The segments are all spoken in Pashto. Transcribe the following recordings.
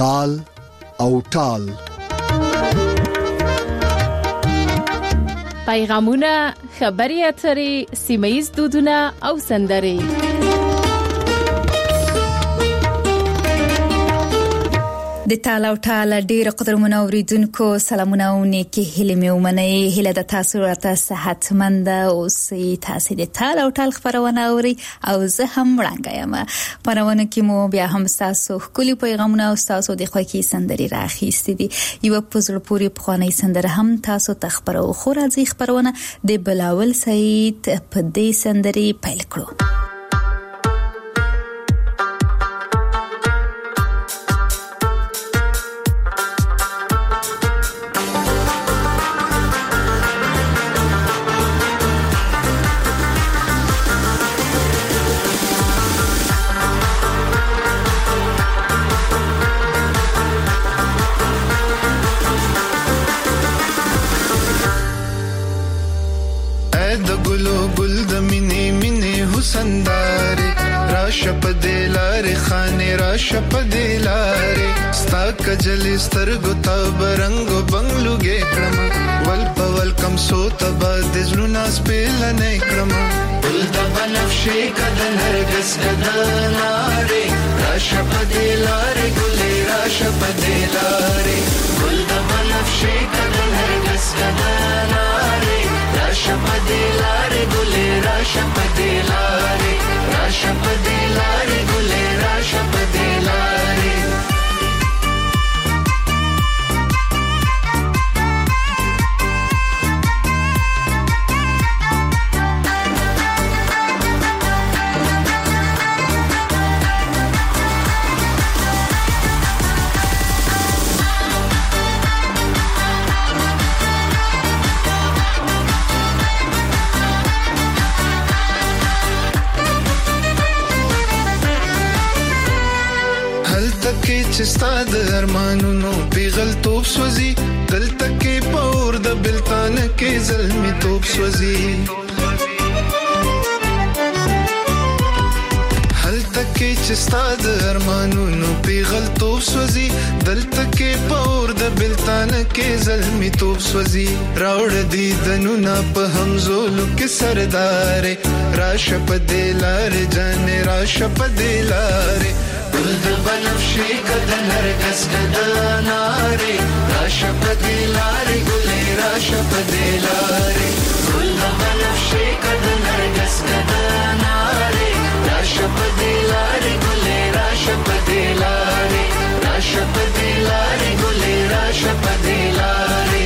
تال او ټال. پیغامونه، خبري اترې، سیمه‌یز دودونه او سندرې. د تال او ټال ډیر قدرمن اوریدونکو سلامونه او نیکی هیله مې ومنئ. هیله د تاسو راته صحتمند اوسئ. تاسو د تال او ټال خبرونه اوري او زه هم وړاندې یم. پرونه کې مو بیا هم تاسو خولي پیغامونه او تاسو د خوښي سندري راخېستې دي. یو پوزل پوری پخوانی سندره هم تاسو ته خبرو خو راځي. خبرونه د بلاول سعید په دې سندري پیل کړو. کجلی سترګو ته برنګو بنگلوګې کړم ول په ول کم سو تبا د زړه سپېل نه کړم ول د بنفشې کده نرګس کده نارې راشه په دې لارې ګلې راشه په دې لارې ول د بنفشې کده نرګس کده نارې راشه په دې لارې ګلې راشه په دې لارې راشه په دې لارې ګلې راشه په دې لارې. چې ستاد ارمانونو پیغلتوب سوزي دلته کې پور د بلتان کې زلمي توپ سوزي هلته کې چې ستاد ارمانونو پیغلتوب سوزي دلته کې پور د بلتان کې زلمي توپ سوزي راوړ دي دنونه په همزولو کې سردارې راشه په دې لارې جانې راشه په دې لارې ول د بنفشې کده نرګس کده نارې راشه په دې لارې ګلې راشه په دې لارې ول د بنفشې کده نرګس کده نارې راشه په دې لارې ګلې راشه په دې لارې راشه په دې لارې ګلې راشه په دې لارې.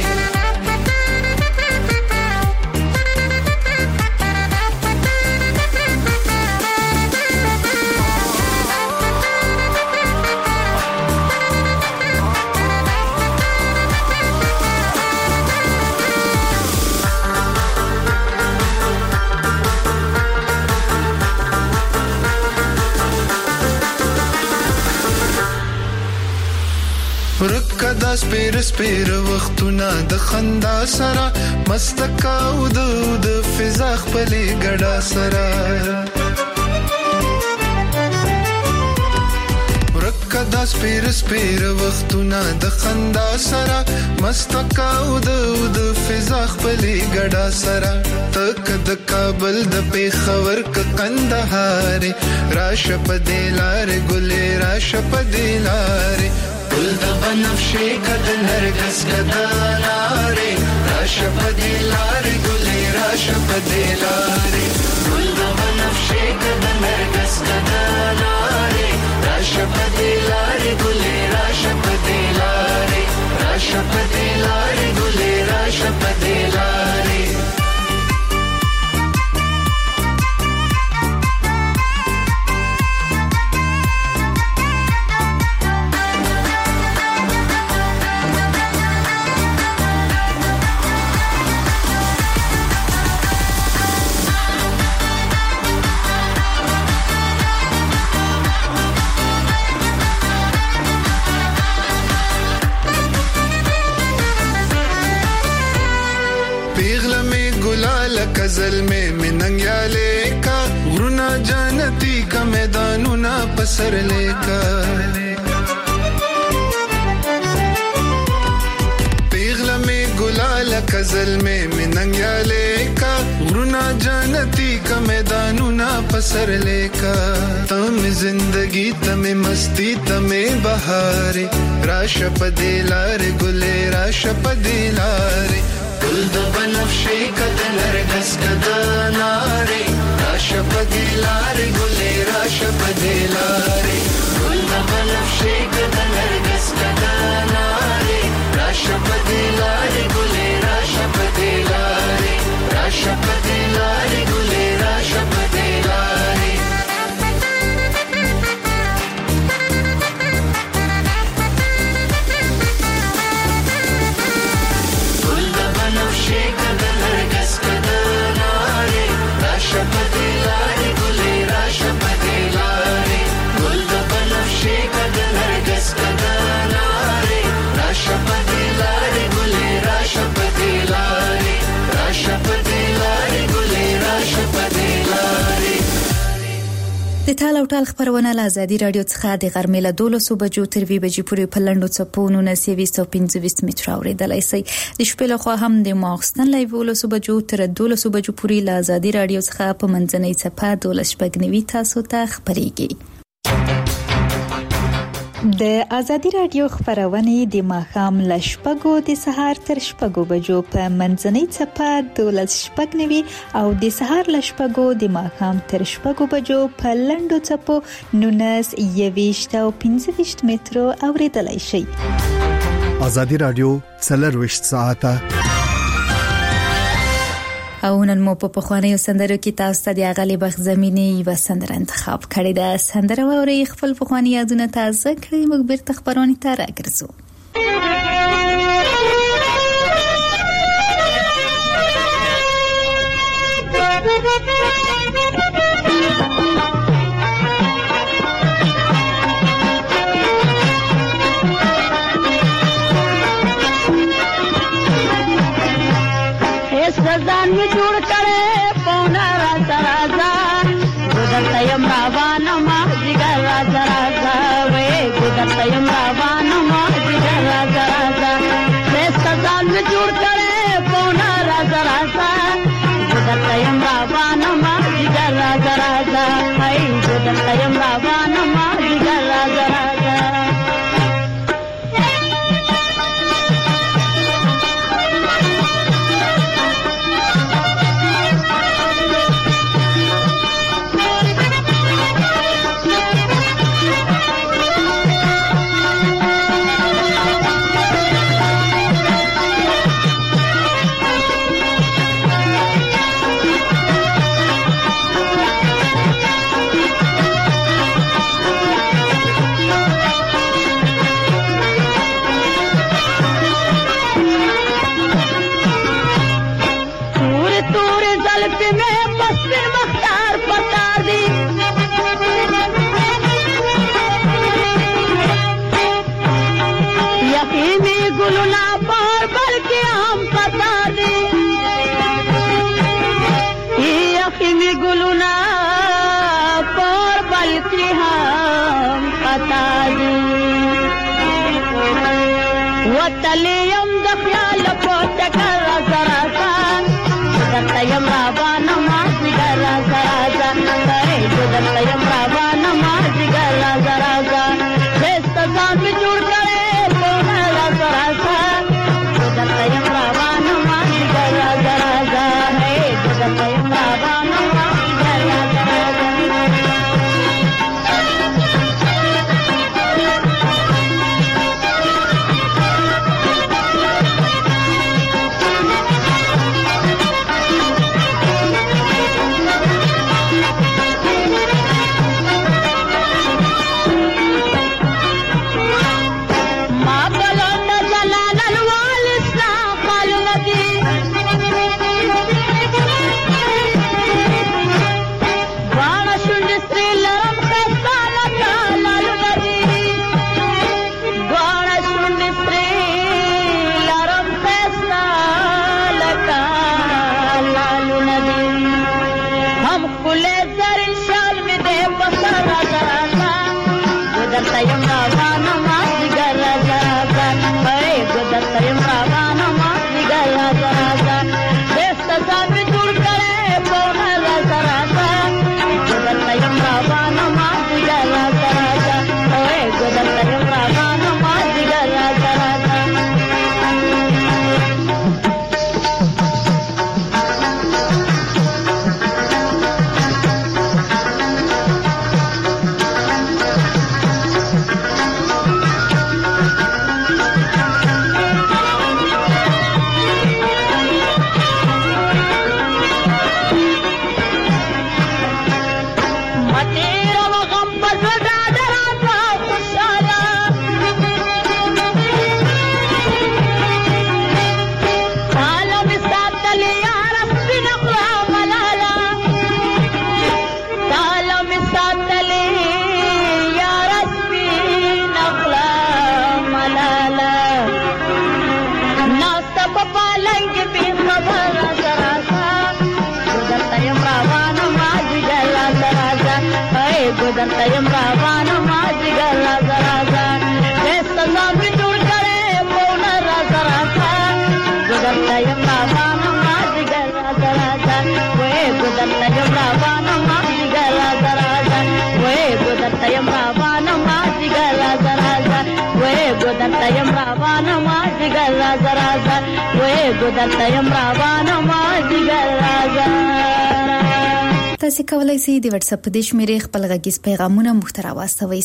ورکدا سپیر وختونه د خندا سره مستکا او د فضا خپلې ګډا سره ورکدا سپیر وختونه د خندا سره مستکا او د فضا خپلې ګډا سره تک د کابل د پیښور ک کندهار راشه په دې لارې ګلې راشه په دې لارې ول د بنفشې کده نرګس کده نارې راشه په دې لارې ګلې راشه په دې لارې ول د بنفشې کده نرګس کده نارې راشه په دې لارې ګلې راشه په دې لارې راشه په دې لارې ګلې راشه په دې لارې. غزل میں مننگ یا لے کا غرنا جانتی کا میدانونا پسر لے کا गजल में नंग्याले का गुना जानती का मैदानुना पसर लेका तम जिंदगी तमे मस्ती तमे बहारे राशपदे लारे गुले राशपदे लारे गुल द बनफ्शे कदलर गस कदनारे राशपदे लारे गुले राशपदे लारे गुल द बनफ्शे कदलर गस कदनारे राशपदे लारे गुले राशपदे लारे राशपदे लारे गुले राशपदे लारे गुल द बनफ्शे कदलर गस कदनारे राशपदे लारे गुले राशपदे लारे गुल द बनफ्शे कदलर गस कदनारे राशपदे लारे गुले राशपदे लारे राशपदे लारे गुले राशपदे लारे د ټال او ټال خبرونه له ازادي رادیو څخه د غرمې له 12 بجو تر 2 بجې پورې په لنډو څپونو 925 متر اوریدلای شئ د شپې له خوا هم د ماخستن له 12 بجو تر 12 بجو پورې له ازادي رادیو څخه په منځنۍ څپه 12 تاسو ته خبريږي د ازادي رادیو خبرونه د ماخام لشپګو د سهار تر شپګو بجو په منځنۍ څپه 12 او د سهار لشپګو د ماخام تر شپګو بجو په لنډو څپو 19 او 15 متر اوریدلای شئ ازادي رادیو 24 ساعته او نن مو په خوانیو سندرو کې تاسو ته د اغلی بخ زمینی و سندر انتخاب کړی دا سندره ووري خپل خواني یادونه تازه کړی موږ بیرته خبرونه ته راګرځو सजान में जुड़ करे पौना राजा राजा गुदतयम रावान माजिगर राजा राजा वे गुदतयम रावान माजिगर राजा राजा सजान में जुड़ करे पौना राजा राजा गुदतयम रावान माजिगर राजा राजा हाय गुदतयम रावान माजिगर राजा राजा وتليم دخيال بوتك الرزرازا دخيم رابانا ما زيغر رزرازا دخيم رابانا ما زيغر رزرازا دستزان بجور کرے تونا رزرازا دخيم رابانا ما زيغر رزرازا دخيم رابانا ما زيغر رزرازا ګودر تیم روانه ما جګر راځه راځه دستا زامبي جوړ کړې پونه راځه راځه ګودر تیم روانه ما جګر راځه راځه وې ګودر تیم روانه ما جګر راځه راځه وې ګودر تیم روانه ما جګر راځه راځه وې ګودر تیم روانه ما جګر راځه راځه وې ګودر تیم روانه ما جګر راځه. تاسو کولای شئ د واتس اپ د شمیرې خپل غږیز پیغامونه مخ ته واستوي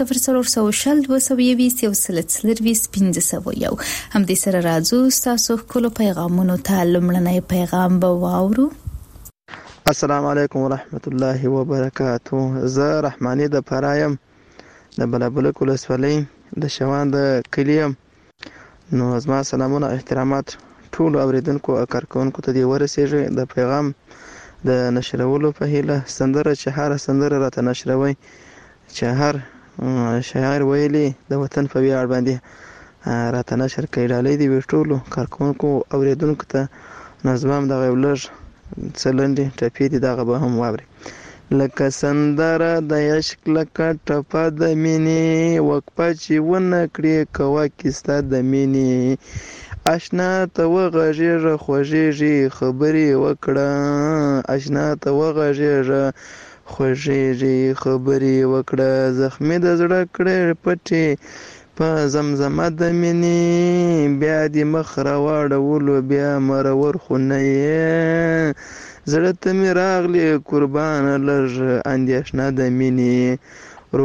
0040201501 هم دې سره راځو تاسو خپل پیغامونو ته لمړنی پیغام به واورو. السلام علیکم ورحمت الله وبرکاته. زه رحمانی د پرایم د بلبل کولسوالۍ د شوان د کلیم. نو زما سلامونه احترامات ټول اوریدونکو او کارکونکو ته دی ورسېږي. د پیغام د نشرولو په هیله سندره چې هر سندره راته نشروي چې هر شاعر ویلي د وطن په ویاړ باندې راته نشر کوي. ډالۍ دی ټولو کارکونکو اوریدونکو ته نظم د غوړلر څلندې ټپې دي دغه به هم واوري. لکه سندره د عشق لکه ټپه د مینې وقفه چې ونه کړې کوه کیسه د مینې اشنا ته وغږېږه خوږېږي خبرې وکړه اشنا ته وغږېږه خوږېږي خبرې وکړه زخمي د زړه کړې پټې په زمزمه د مینې بیا دې مخ راواړولو بیا مرور خو نه یې زړه ته مې راغلې قربانه لږ اندېښنه د مینې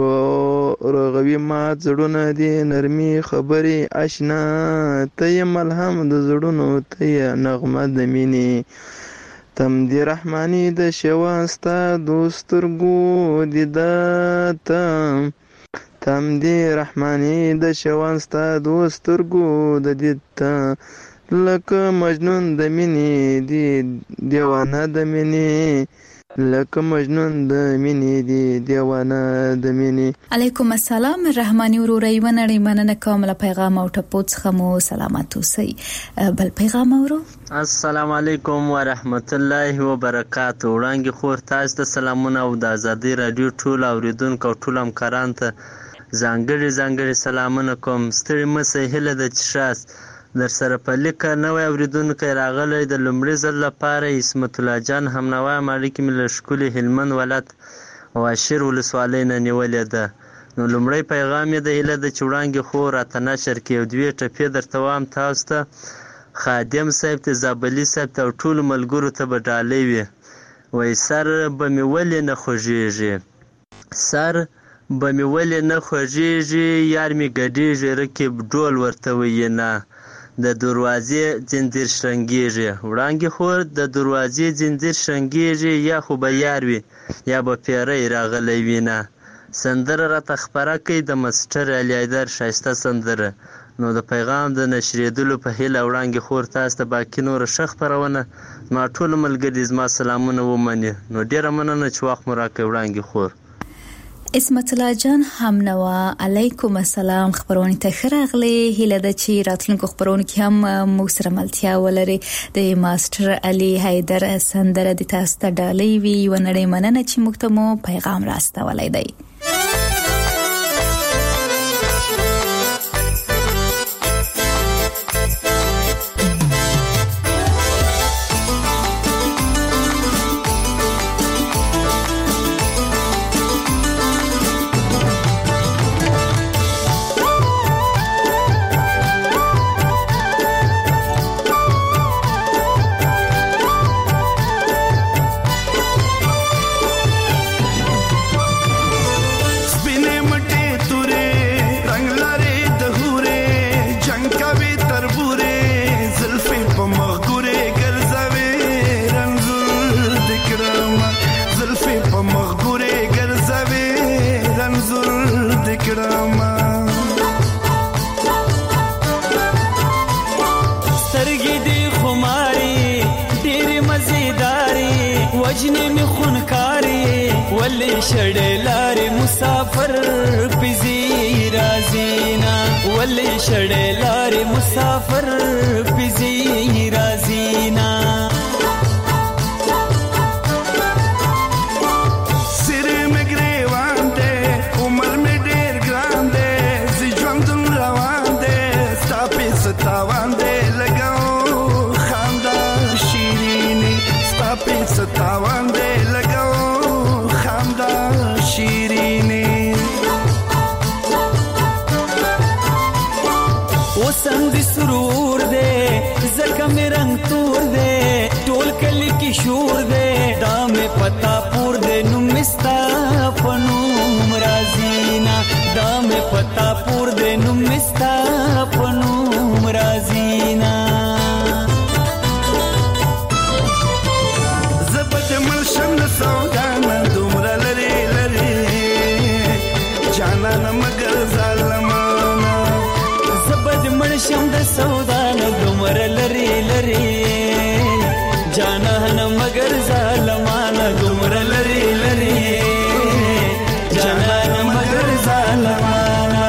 روغوي مات زړونه دي نرمي خبرې اشنا ته یې ملهم د زړونو ته یې نغمه د مینې تم دې رحماني د شوان ستا دوسترګو دیده تم دې رحماني د شوان ستا دوسترګو د دیده لکه مجنون د مینې دی دیوانه د مینې لکه مجنون د مینې دی دیوانه د مینې. علیکم السلام رحمانی ورورای ونړی مننه کوم له پیغام او ټپو څخه مو سلامات اوسئ. بل پیغام اورو. السلام علیکم ورحمت الله وبرکاته. وړاندې خور تاسو ته سلامونه او د ازادي رادیو ټول اوریدونکو او ټول همکارانو ته ځانګړي سلامونه کوم. ستړي مشه هله د چشاس در سره په لیکه نوی اوریدونکی راغلی د لومړي ځل لپاره اسمت الله جان همنوای اړیکې مې له ښکلي هلمند ولایت واشیر ولسوالۍ نه نیولې ده. نو لومړی پیغام یې د هیله ده چې وړاندې خو راته نشر کړي او دوې ټپې درته وایم تاسو ته خادم صاحب ته زابلي صاحب ته او ټولو ملګرو ته به ډالۍ وي. وایي سر به مې ولې نه خوږېږي سر به مې ولې نه خوږېږي یار مې ګډېږي رکب ډول ورته وایي نه د دروازې زنځیر شرنګېږي. وړاندې خور د دروازې زنځیر شرنګېږي یا خو به یار وي یا به پیری راغلی وي نه. سندره راته خپره کوي د ماسټر علي حیدر ښایسته سندره. نو د پیغام د نشرېدلو په هیله وړاندې خور تاسو ته باقي نوره ښه خپرونه زما ټول ملګري زما سلامونه ومني. نو ډېره مننه چې وخت مو راکوي وړاندې خور. اسمت الله جان همنوا علیکم السلام خبرونه ته خراغله هله د چی راتلونکو خبرونه کې هم مو سره ملتیا ولري د ماستر علي حیدر سندره د تاسو ته ډالۍ وی ونړې مننه چې موږ ته مو پیغام راستولای دی. شړې لارې مسافر پزی رازینا ولې شړې لارې مسافر پزی رازینا سر مګریوان جانان مگر ظالمانا زبد منشم د سودان دومر لری لری جانان مگر ظالمانا دومر لری لری جانان مگر ظالمانا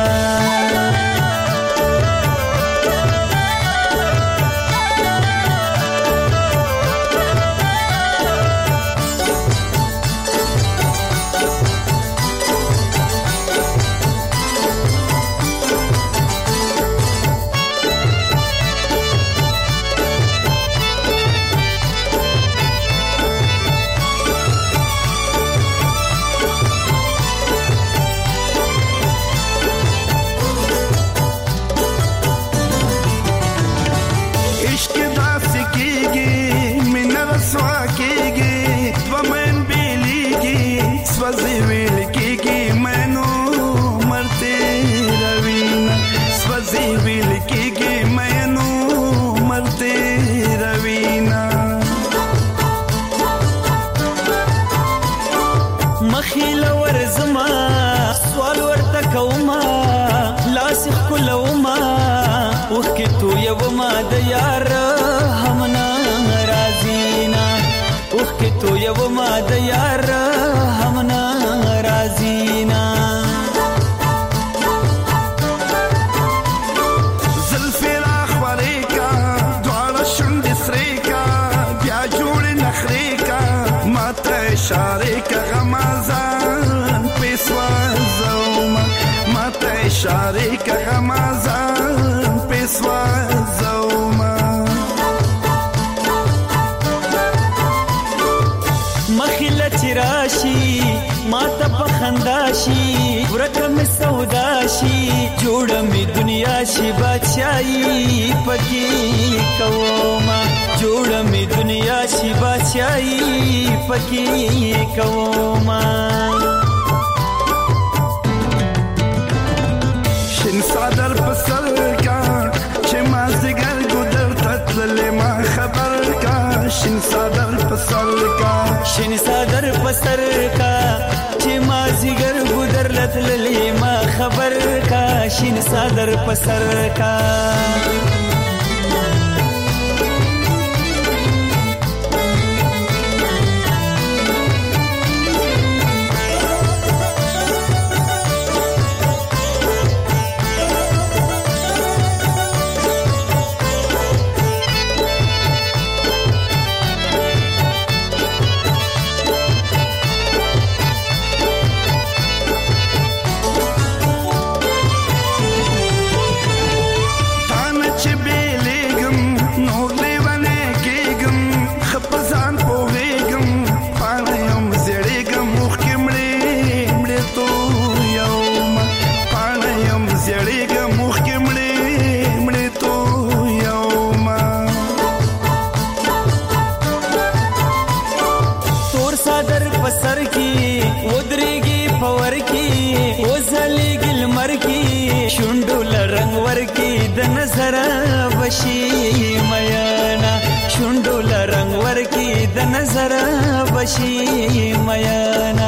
تو یو ما د یار همنا رازینا زلفی را خوری کا دوار شند سری کا بیا جوڑ نخری کا ماتا اشاره کا غمازان پیسوا زوما ماتا اشاره کا غمازان پیسوا زوما راشي ماته پخنداشي ورکم سوداشي جوړ می دنیا شي بادشاہي پکې کوما جوړ می دنیا شي بادشاہي پکې کوما شین صدر پسر کا چې ما زګر ګدر تتل ما خبر کا شین صدر پسر کا شین صدر پسر کا چې ما زګر ګدر لتل ما خبر کا شین صدر پسر کا بشي میانا شوندو لرنګ ورکی د نظر بشي میانا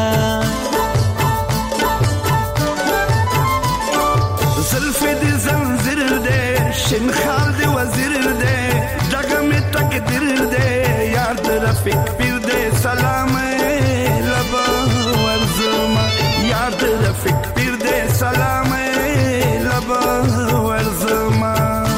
زلف دي زنجیر دے شین خال دي وزیر دے دغه می تقدیر دے یار د رفیق پیر دے سلام لبا ورزما یار د رفیق پیر دے سلام لبا ورزما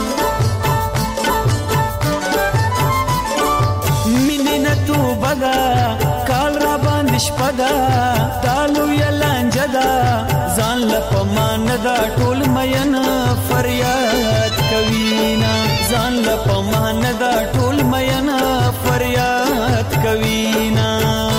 کال را باندې شپدا تالو یلانجدا ځان لپمان دا ټول مین فریاد کوینا ځان لپمان دا ټول مین فریاد کوینا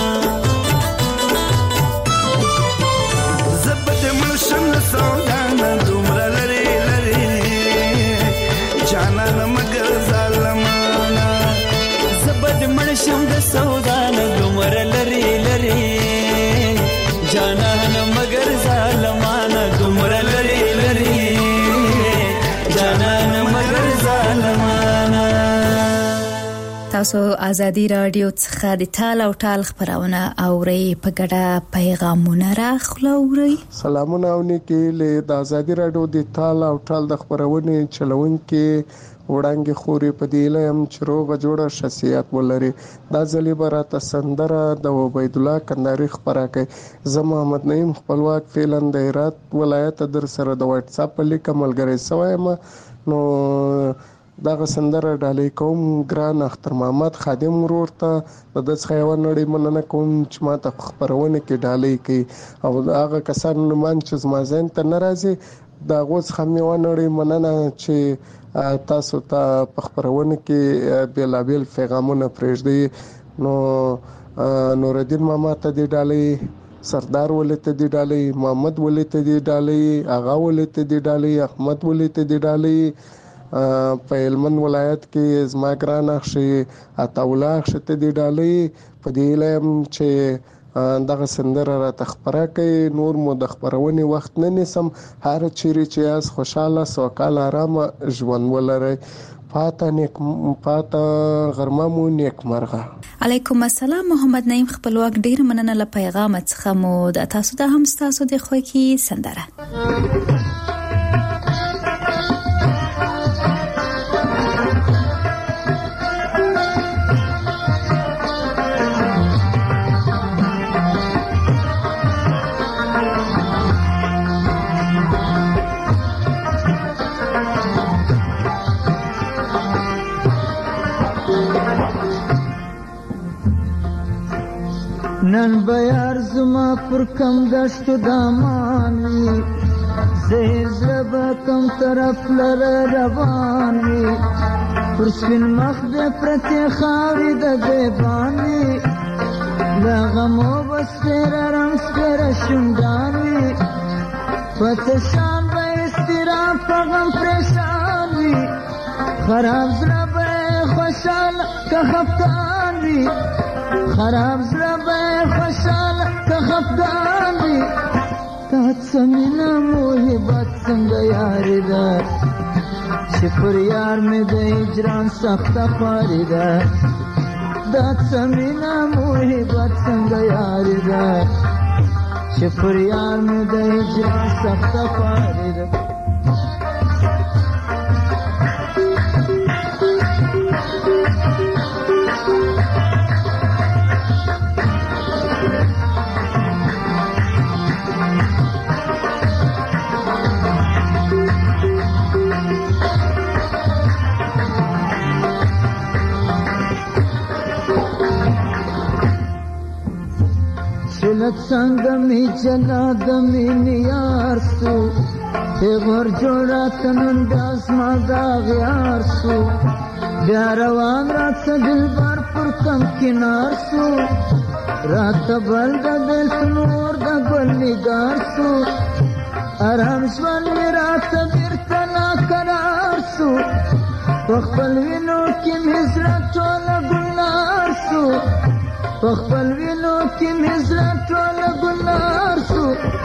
زبد مرشم سودانا دومره لري لري جانان مگر ظالمانا زبد منشم د سودان دومر لری لری جانان مگر ظالمان دومر لری لری جانان مگر ظالمان تاسو ازادي رادیو څخه د تال او ټال خبرونه اوري په ګډه پیغامونه راخلوري. سلامونه اونکي له د ازادي رادیو د تال او ټال د خبرونه چلونکي وړاندې خوري په دی لم چروغه جوړه شخصیت ولري. دا ځلې براته سندره د عبید الله کندهاري خبره کوي. زه محمد نعیم خپلواک فعلن د هرات ولایت در سره د واتس اپ لیک ملګری سوایم. نو دغه سندره ډالۍ کوم ګران اختر محمد خادم ورور ته د څخه یو نړۍ مننه کوم چې ماته خبرونه کې ډالۍ کوي او هغه کسان نومان چې زما ذهن ته ناراضي دا غوڅ خمي و نړۍ مننه چې تاسو ته په خبرونه کې بیلابیل پیغامونه پرېږدي. نو نور الدین ماما ته دی ډالۍ، سردار ولې ته دی ډالۍ، محمد ولې ته دی ډالۍ، آغا ولې ته دی ډالۍ، احمد ولې ته دی ډالۍ. په هلمند ولایت کې زما ګران اخشي عطاوالله اخشي ته دی ډالۍ په دی علم چې دغه سندره را تخبره کوي. نور مو د خبرونې وخت نه نیسم، هر چیرې چې یاست خوشاله سوکاله آرامه ژوند ولرئ. پاته غرمه مو نیک مرغه. علیکم السلام محمد نعیم خپلواک ډیر مننه له پیغام څخه مو د تاسو د هم تاسو د خوکی سندره. نن بیار زما پر کم دشتو دامانی زهر زربا کم طرف لر روانی پر سپین مخ دے پرتی خاوری دا دیبانی لغمو بس پیر رنگ سپیر شندانی فتشان با استرام پا غم پریشانی خراب زربا خوشال که خفتان بی خراب زربا خوشال که خفگان بی تات سمینا موحبت سنگ یاری دا شفر یار میں دا اجران سخت خواری دا تات سمینا موحبت سنگ یاری دا شفر یار میں دا اجران سخت خواری دا. سلت سنگمی جلا دمی نیار سو تیغور جوڑا تنن داز مادا غیار سو بیاروان رات دل بار پر کم کنار سو رات بل دا دل سنور دا گل نگار سو ارام شوان می رات بیرتنا قرار سو بخبل وینو کی مزرا چولا گلنار سو بخبل وینو کی مزرا چولا گلنار سو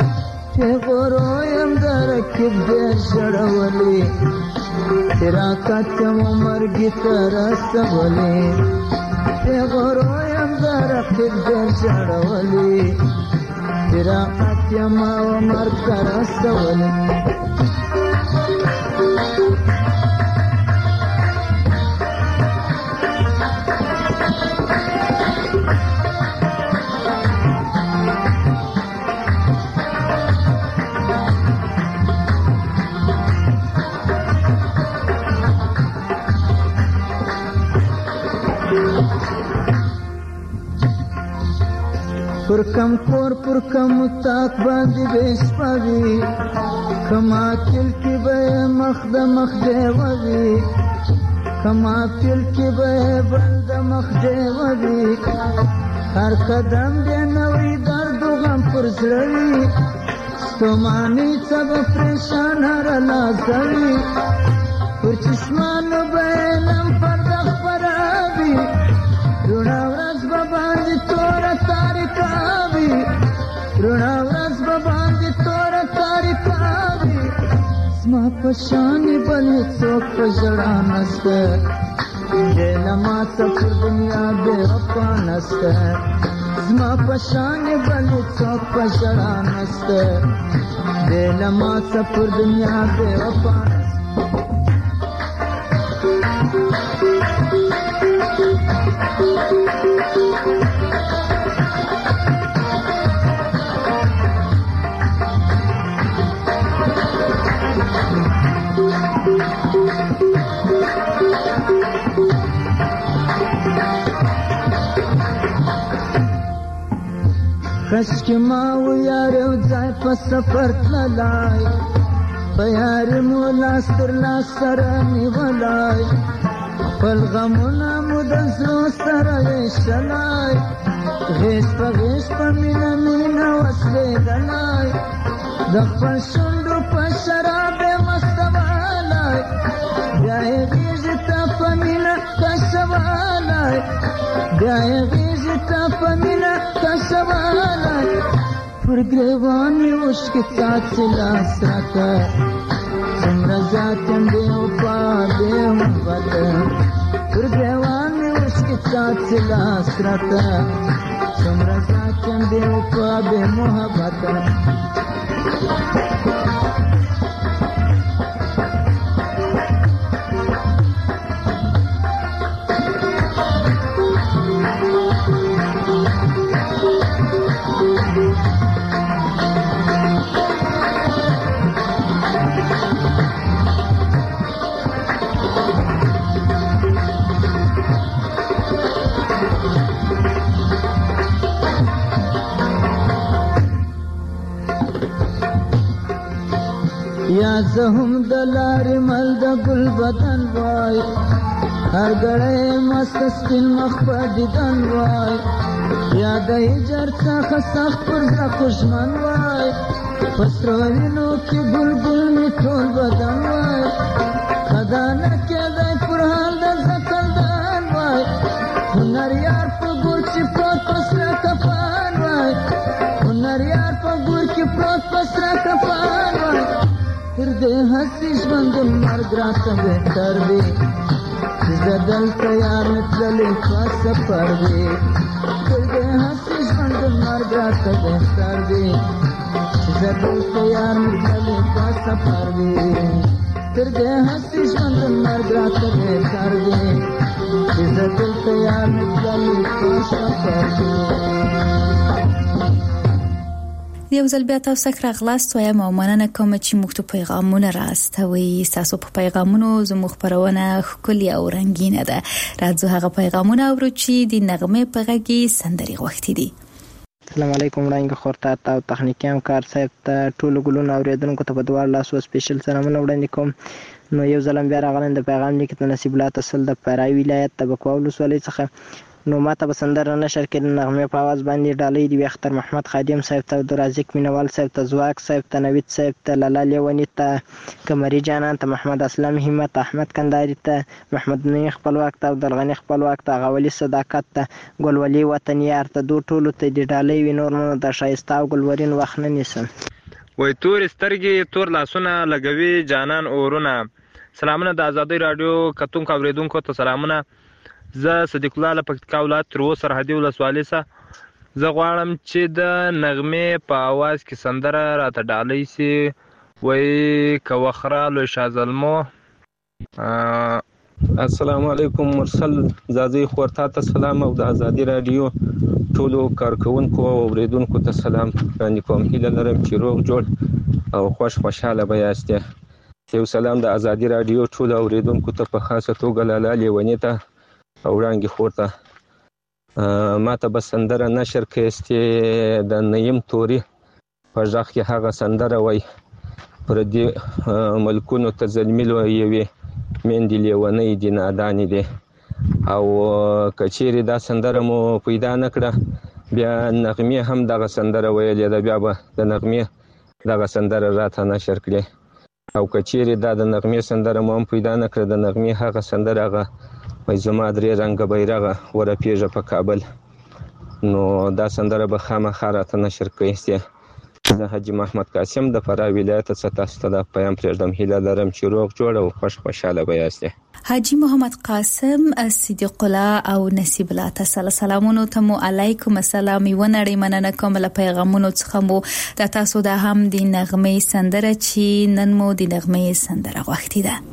غرویم درکب دیر شڑولی تیرا کتم مرگی ترستولی غرویم درکب دیر شڑولی تیرا کتم مرگ ترستولی. پر کم کور پر کم تاک باندې بشپوي کما کل کی به مخد مخده ووي کما کل کی به بند مخده ووي هر قدم دې نوې درد غم پر زړوي ستوماني سب پریشان هر لازمي پر چشمانو به نم پرده خبرابي رونا ورځ به باندې تور تاریکاوي رونا ورځ به باندې تور تاریکاوي زما په شان بل څوک په ژړا نشته دل ما سفر دنیا بے وفا نسته زما پشان بل څوک پشړا نسته دل ما سفر دنیا بے وفا کش که ما و یار او ځای په سفر تللای په یار مو لاس تر لاس سره نیولای خپل غمونه مو د زړه سره ویشتلای غیږ په غیږ په مینه مینه وسلېدلای د خپل شونډو په شراب یې مستولی بیا یې غېږې ته په مینه کشولی بیا یې غېږې ته په مینه کشولی پر ګریوان یې اوښکې څاڅي لاس راکړه څومره زیات یم بې وفا بې محبته پر ګریوان یې اوښکې څاڅي لاس راکړه څومره زیات یم بې وفا بې محبته یا زه هم د لارې مل د ګل بدن وای هر ګړی مست سپین مخ په دیدن وای یا د هجر څخه سخت پر زخو ژمن وای په سرو وینو کې ګل ګل مې ټول بدن وای خدا نه کېدی پر حال د زکندن وای هنر یار په ګور چې پروت په سره کفن وای هنر یار په ګور کې پروت په سره کفن وای تر دې هسې ژوند مرګ راته بهتر دی چې زه دلته یار مې تللی په سفر دی تر دې هسې ژوند مرګ راته بهتر دی چې زه دلته یار مې تللی په سفر دی تر دې هسې ژوند مرګ راته بهتر دی چې زه دلته یار مې تللی په سفر دی یو ځل بیا تاسو سره راغلاست وایم او مننه کوم چې موږ ته پیغامونه راستوي تاسو په پیغامونو زموږ خبرونه ښکلي او رنگینه ده راځو هغه پیغامونه اورو چې د نغمه په غږی سندري غوښتي دي السلام علیکم وړاندې خورته او تخنیکی همکار صاحب ته ټول ګلونه اوریدونکو ته په دوه لاسو سپیشل سلامونه وړاندې کوم نو یو ځل بیا راغلم د پیغام لیک ته نصیب الله تحصیل د فرای ولایت تبکو ولسوالۍ څخه نو ماته به سندره نشر کې د نغمې په आवाज باندې ډالۍ دی اختر محمد خادم صاحب ته د رازق مینوال صاحب ته زواک صاحب ته نوید صاحب ته لالا لیونی ته کمری جانان ته محمد اسلام همت احمد کنداری ته محمد نوی خپلواک ته عبدالغنی خپلواک ته غولی صداقت ته ګلولي وطن یار ته دوه ټولو ته د ډالۍ وینور مو د شایسته او ګلورین وخت نه نیسم وای تور سترګې تور لاسونه لګوي جانان اورونه سلامونه د آزادۍ رادیو کتونکو اوریدونکو ته سلامونه زه صدیق الله له پکتیکا ولایت تر اوسه سرحدي ولسوالۍ څخه زه غواړم چې د نغمې په आवाज کې سندره راته ډالۍ سي وای کوخره لوی شازلمو السلام علیکم مرسل زازي خورتا ته سلام او د آزادۍ رادیو ټولو کارکونکو او اوریدونکو ته سلام باندې کوم هیله لرم چې روغ جوړ او خوشاله به یاست یو سلام د آزادۍ رادیو ټولو اوریدونکو ته په خاصه توګه لاله لیونی ته او وړاندې خورته ما ته به سندره نشر کېستې د نیم توري په غږ کې هغه سندره وای پر دې ملکونو ته زلمیلو یوې میندې لیونۍ دي نادانې دي او که چیرې دا سندره مو پیدا نه کړه بیا نغمې هم دغه سندره ویلې ده بیا به د نغمې دغه سندره راته نشر کړې او که چیرې دا د نغمې سندره مو هم پیدا نه کړه د نغمې هغه سندره هغه وای زما درې رنګه بیرغه ورپېژه په کابل نو دا سندره به خامخا راته نشر کړئ زه حاجي محمد قاسم د فراه ولایت څخه تاسو ته د پیام پرېږدم. هیله لرم چې روغ جوړ او خوشاله به یاست. حاجی محمد قاسم، صدیق الله او نصیب الله، تاسو سلامونه ته مو علیکم السلام. ونړی مننه کوم له پیغامونو څخه مو د تاسو د هم د نغمه سندره چې نن مو د نغمه سندره غوښتي ده.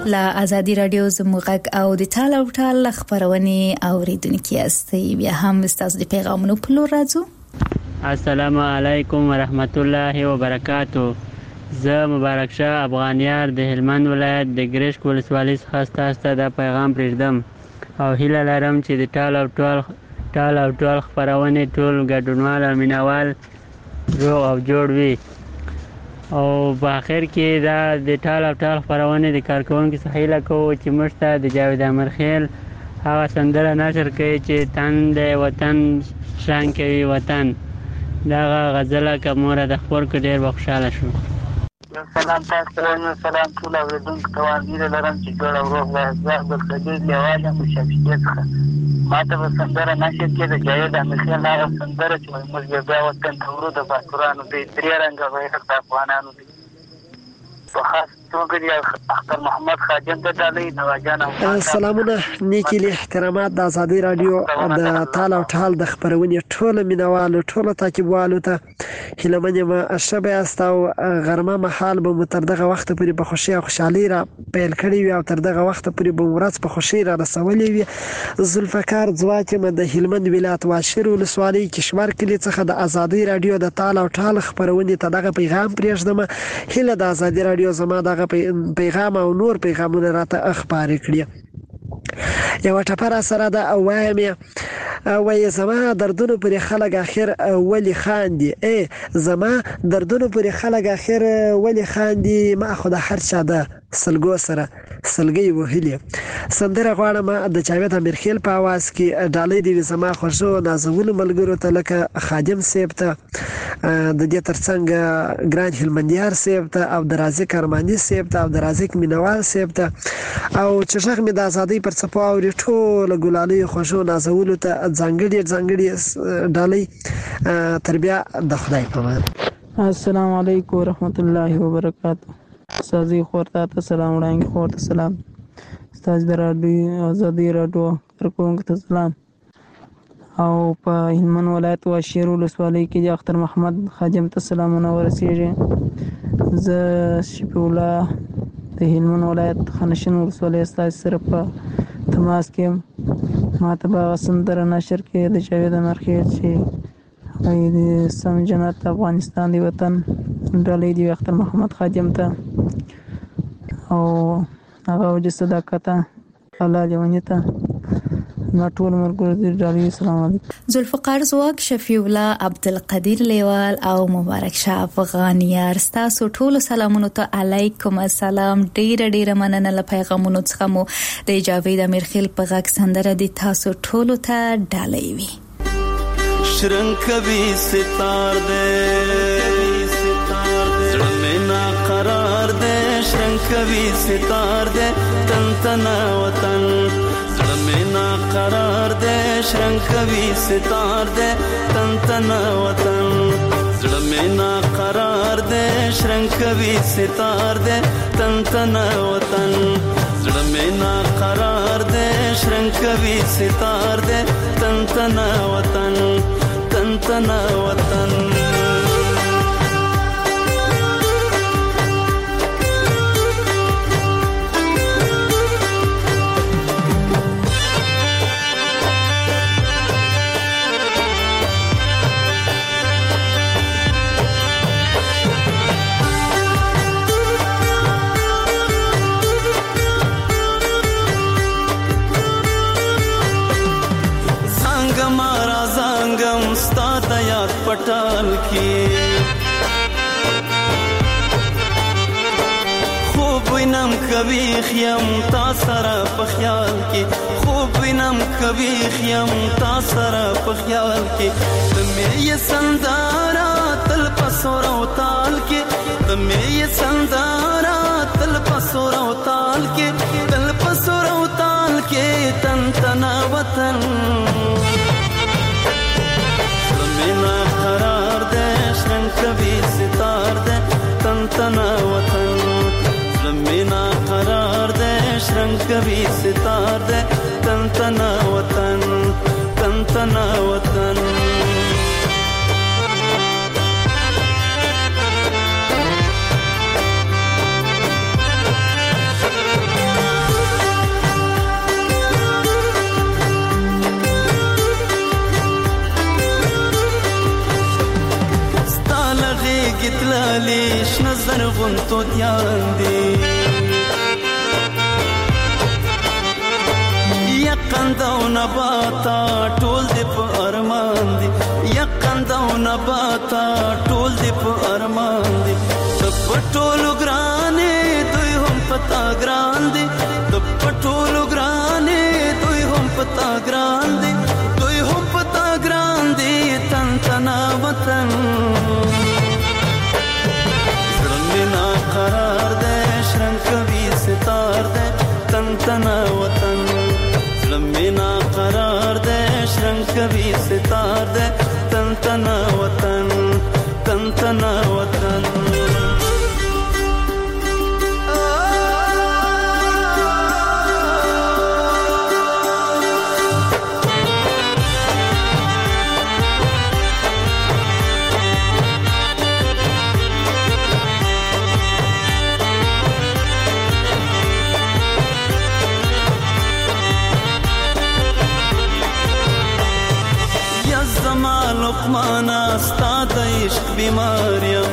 لا ازادي رادیو زموږ او د ټال او ټال خبرونه اوریدونکو یاستئ. بیا هم تاسو د پیغامونو په لور راځو. السلام علیکم ورحمت الله وبرکاتو. زه مبارک شاه افغانیار د هلمند ولایت د ګریشک ولسوالۍ څخه تاسو ته پیغام پرېږدم او هیله لرم چې د ټال او ټال خبرونه ټول ګډونوال او مینوال روغ او جوړ وي او په اخر کې دا د ټال او ټال خبرونه د کارکونکو څخه هیله کوو چې موږ ته د جاوید امرخیل هغه سندره نشر کړي چې تن د وطن شان کوي وطن دا غزله کومه د خبر کې ډیر خوشاله شو. سلام تاسو ته سلام ټول اوریدونکو ته ویل لرم چې ډېر روغ وای زه د خدای دی وایم چې شپږ څخه ماته به سندره نشي کې د جاوید امرخیل هغه سندره چې موږ بیا وطن ته ورو د باسورانو د درې رنګه وای د افغانانو په خاص توګه د اختر محمد خاجم ته ډالۍ نواجان سلامونه نیکی له احترامات د ازادي رادیو د ټال او ټال د خبرونې ټول مینوالو ټول تعقیبوالو ته هیله ما شبه استاو غرمه محل به متردغه وخت پورې په خوشي او خوشحالي را پیل کړی وي او تر دغه وخت پورې به ورځ په خوشي را رسولې وي. ذوالفقار ځواک د هلمند ولایت واشر ولسوالۍ کشمیر کلی څخه د ازادي رادیو د ټال او ټال خبرونې ته دغه پیغام پرېږدم. هیله د ازادي رادیو زما دغه پیغام او نور پیغامونه راته اخبار کړی. یو ټپره سره دا وایم وای زما دردونو پر خلک اخر ولی خاندي زما دردونو پر خلک اخر ولی خاندي ما خو د هر چا ده سلګو سره سلګي وهلي سندره غواړم د جاوید امرخیل په आवाज کې ډالۍ دی زما خوشو نازول ملګرو ته لکه خادم سیب ته د دې ترڅنګ ګران هلمندیار سیب ته او درازق ارمانی سیب ته او درازق مینوال سیب ته او چې شخ می د ازادي پر صفو او ټول ګلالي خوشو نازول ته ځانګړي ډالۍ تربیه د خدای په امان. السلام علیکم ورحمت الله وبرکاتہ. سازي خورتا ته سلام وړاندې خورته سلام استاد د رادیو ازادي رادیو کارکونکو ته سلام او په هلمند ولایت واشیر ولسوالۍ کې د اختر محمد خاجم ته سلامونه ورسیږي. زه شفیع الله د هلمند ولایت خانشین ولسوالۍ استاد سره په تماس کې ماته به سندره نشر کې د جاوید امرخیل چې ای د سم جنت افغانستان دی وطن ډالۍ دی اختر محمد خاجم ته او هغه وجه صداقت الله لیونیته ما ټول مرګور دي ډالۍ. السلام علیکم. ذوالفقار زواک شفیع الله عبدالقدیر لیوال او مبارک شاه افغانیار تاسو ټول سلامونه ته علیکم السلام. ډیر مننه له پیغامونو څخه مو د جاوید امرخیل په غږ سندره دي تاسو ټول ته ډالۍ وي. شرنگ کبھی ستار دے زړه مې نا قرار دے شرنگ کبھی ستار دے تن تنا وطن زړه مې نا قرار دے شرنگ کبھی ستار دے تن تنا وطن زړه مې نا قرار دے شرنگ کبھی ستار دے تن تنا وطن زړه مې نا قرار دے شرنگ کبھی ستار دے تن تنا وطن تن وطن. پټال کې خوب وینم کبي خیم تا سره په خیال کې خوب وینم کبي خیم تا سره په خیال کې تمه یې سندارا تل پسور او تال کې تمه یې سندارا تل پسور او تال کې تل پسور او تال کې تن تنا وطن مینا قرار دے شرنگ کبھی ستار دے تن تنا وطن مینا قرار دے شرنگ کبھی ستار دے تن تنا وطن تن تنا وطن. تلالي شنه زرغون توتیان دي یقند او نباتا ټول دې په ارمان دي یقند او نباتا ټول دې په ارمان دي د پټولو ګرانې دوی هم پتا ګران دي د پټولو ګرانې دوی هم پتا ګران دي دوی هم پتا ګران دي تن تنا وطن زړه قرار دې شرم کوي ستار دې تن تنا وطن زړه قرار دې شرم کوي ستار دې تن تنا وطن تن تنا وطن لقمانا ستا د عشق بیماریم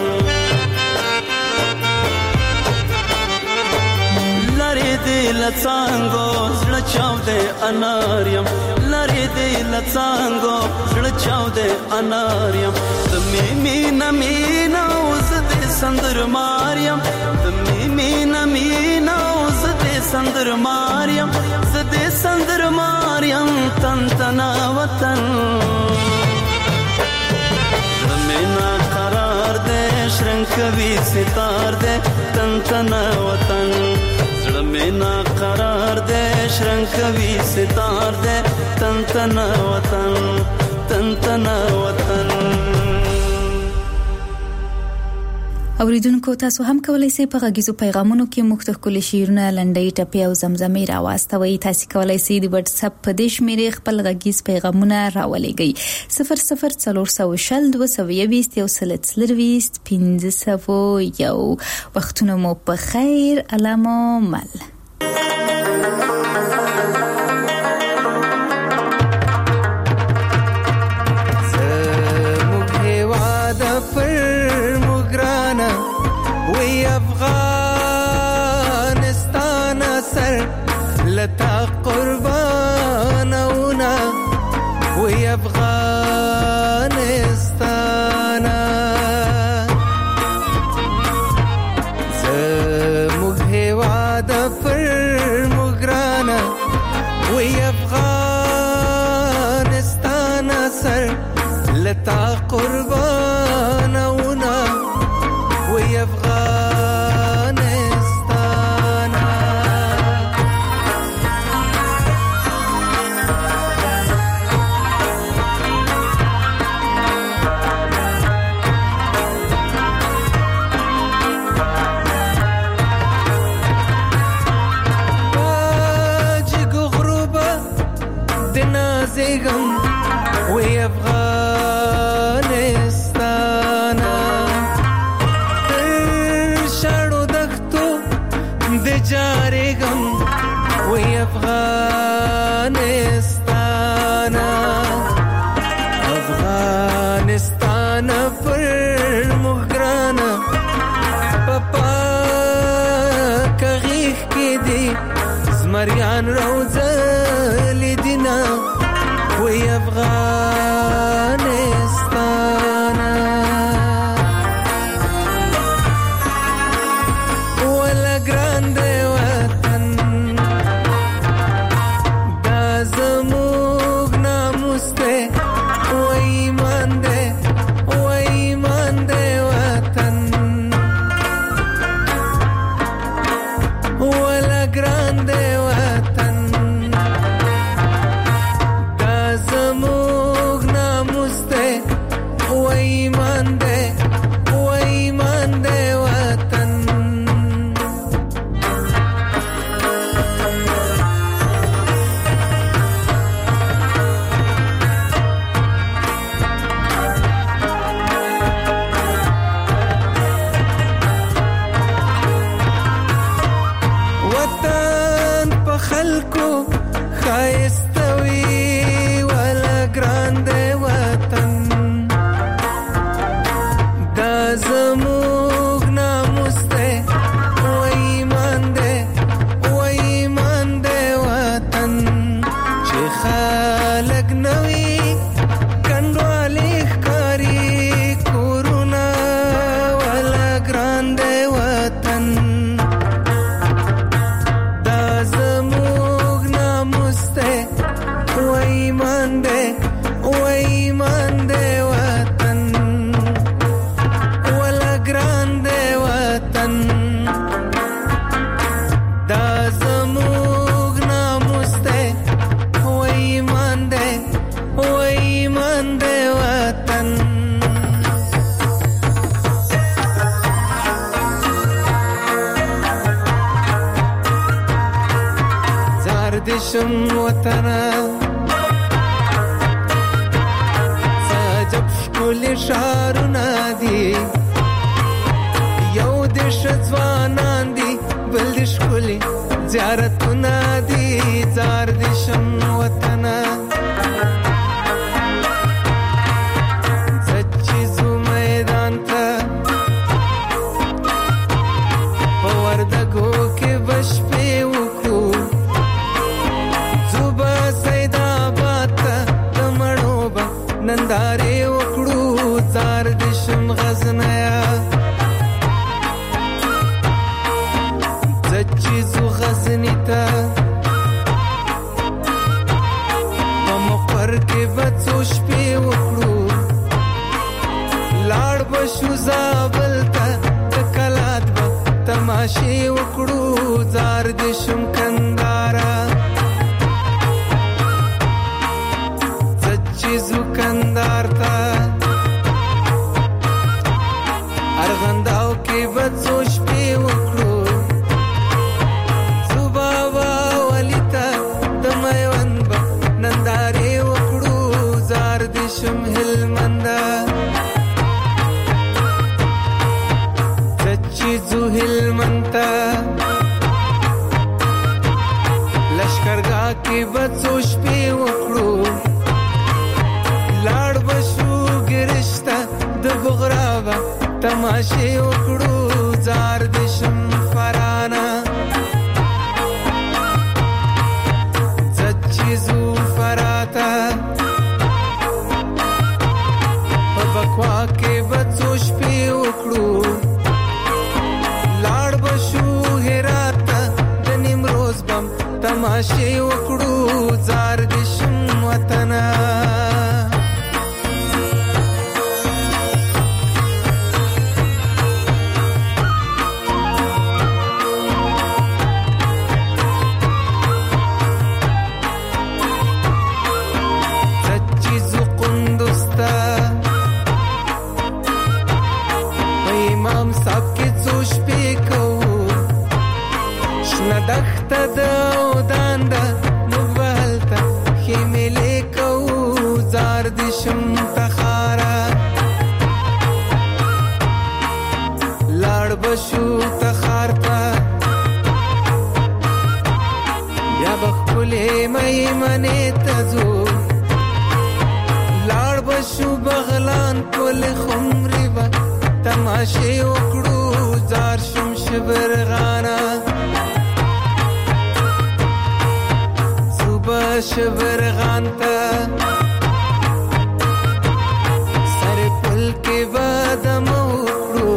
لری دی لڅانګو زړه چاو دې اناریم لری دی لڅانګو زړه چاو دې اناریم د مینا مینا اوس دې سندر ماریم د مینا مینا اوس دې سندر ماریم زدې سندر ماریم تن تنا وطن زمینا قرار دے شرنگ کبھی ستار دے تن تنا وطن زمینا قرار دے شرنگ کبھی ستار دے تن تنا وطن تن تنا وطن اوریدونکو تاسو هم کولای شئ په غږیزو پیغامونو کې مختلف کلی شعرونه لنډۍ ټپې او زمزمې راواستوئ تاسو کولای شئ د واتس اپ په دې شمیرې خپل غږیز پیغامونه راولېږئ 004022 وختونه مو په خیر علامو مل افغانستان سر لتا قربانونا وی افغانستان زموږ هیواد پر مګرانا وی افغانستان سر لتا قربانونا وی افغانستان پر مغرانا پپا کغیخ کی دی زمریان روزل دینا وی افغانستان ولا گرانده وطن دا زموږ ناموس دی grande watan da zamu شم وطنه سجب شکل شارونه دي یو دیش ځوانان دي بل دی شکلی زیارتونه دي زار دی شم وطنه زچیزو میدان تا پوردگو که بشپی وکو زوبا سیدا باتا دمڑو با ننداری وکڑو زار دی شم غزنیا زچیزو غزنی تا پمقر که بچو شپی وکڑو لاړ بشو زابل تا تکلات با تماشی وکڑو زار دشم کندارا زچیزو کندار تا ارغنداو که بچو شپی وکڑو زبابا ولی تا دمیون با ننداری وکڑو زار دشم هلمندا زو هلمنتا لشکرگا کی بچو شپی وکڑو لاړ بشو گرشتا د بغرابا تماشی وکڑو زار دشم فرانا زچیزو فراتا بکوا کی بچو شپی وکڑو لاړ بشو هراتا د نیمروز بم تماشی وکړو زار دشم وطنه زچیزو قندوستا امام صاحب کې څو شپې کوو شنه دښته ده او دانده موږ به هلته خیمې کوو زار دې شم تخاره لاړ به شو تخار ته بیا به ښکلې میمنې ته ځو لاړ به شو بغلان پل خمرې به تماشی وکڑو زار شم شبرغانا صوبہ شبرغان تا سر پل کے بادم وکڑو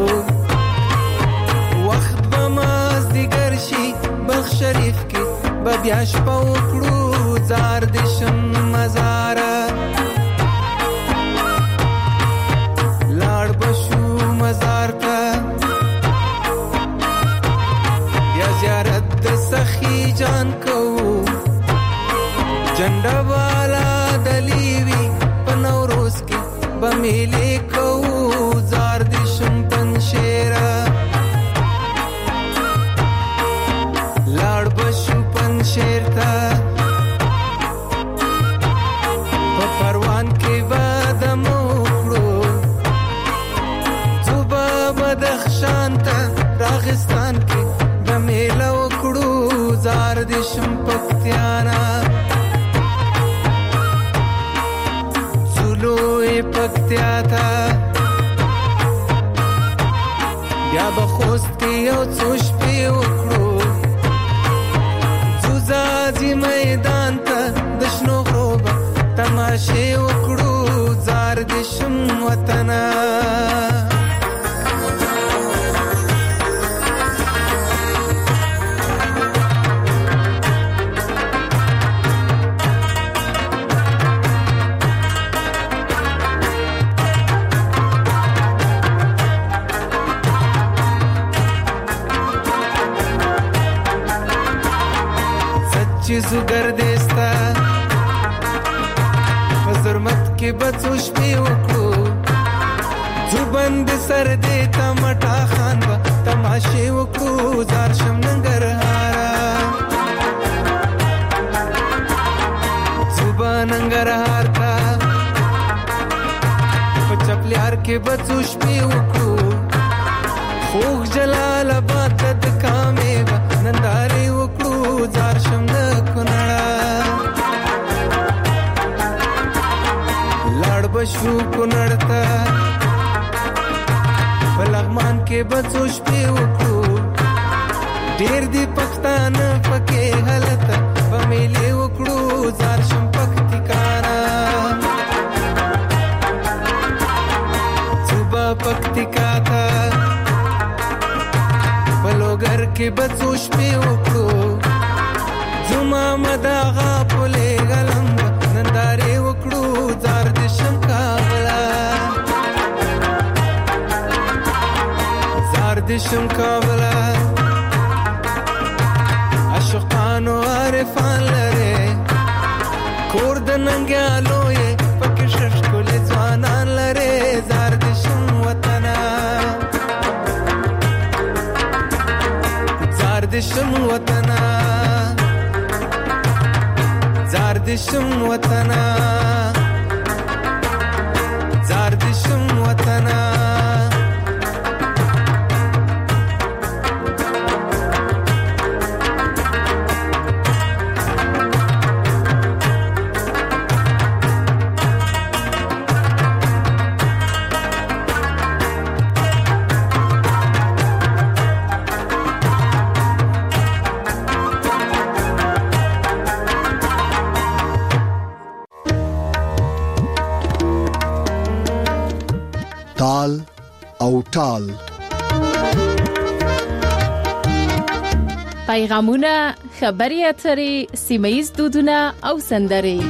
وقت بماز دیگر شی بخ شریف کی ببیاش پا وکڑو زار دشم مزارا لاړ بشو مزار تا یا زیارت د سخی جان کو جنډا والا دلیوی پنوروز کی بمیلے کو زار دشم پنشیرا لاړ بشو پنشیر تا پروان کی بادم بدخشانتا راغستان کی بمیلا وکڑو زار دشم پکتیانا زلوی پکتیا تا بیا بخوست کی یو څو شپې وکړو زوزازی میدان تا دشنو غروبا تماشی وکڑو زار دشم وطنا چیزو گردستا فزرمت کې بچو شپې وکړو زوبند سر دې تمټا خان با تماشې وکړو زار شم ننګرهارا ننګرهار ته په چپلیار کې بڅو شپې وکړو خوږ جلال آباد ته د کامې نندارې وکړو زار شم د کونړه لاړ بشو کونړ ته په لغمان کې بڅو شپې وکړو ډېر دي پښتانه پکې هلته په میلې وکړو زار شم پکتیکانا صوبه پکتیکا ته په لوګر کې بڅو شپې وکړو زما مداغه پولې غلم نندارې وکړو زار د شم کابلا زار د شم کابلا عاشقانو عارفان لره کور د ننګیالو یې پکې ششکول ځوانان لره زار د شم وطنا زار د شم وطنا زار د شم وطنا زار د شم وطنا تال او ټال پیغامونه خبري اترې سیمه‌یز دودونه او سندرې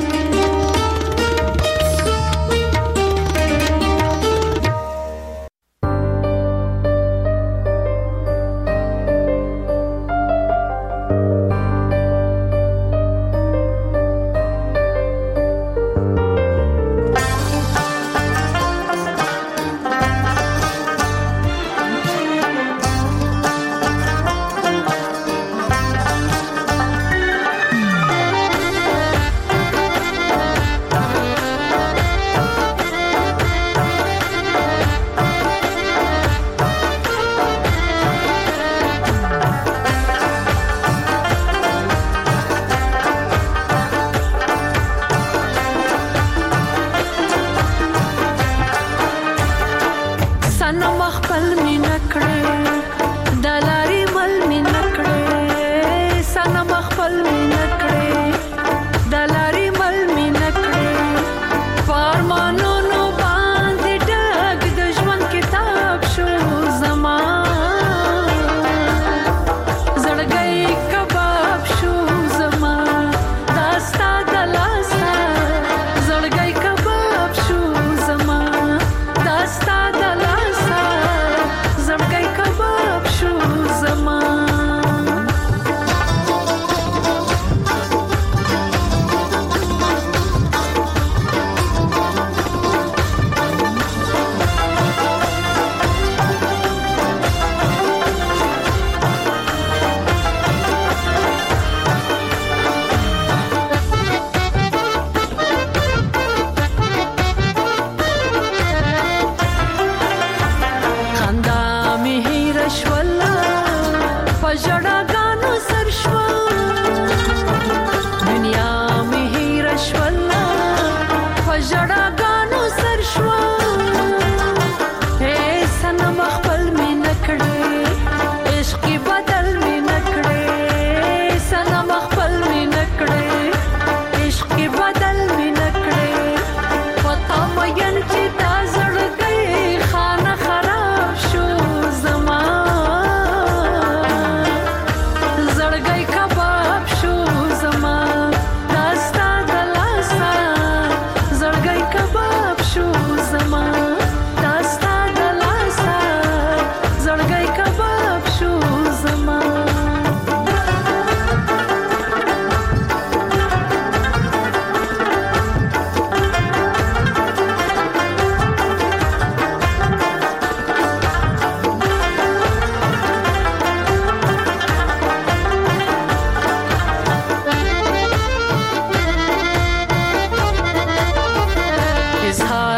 سهار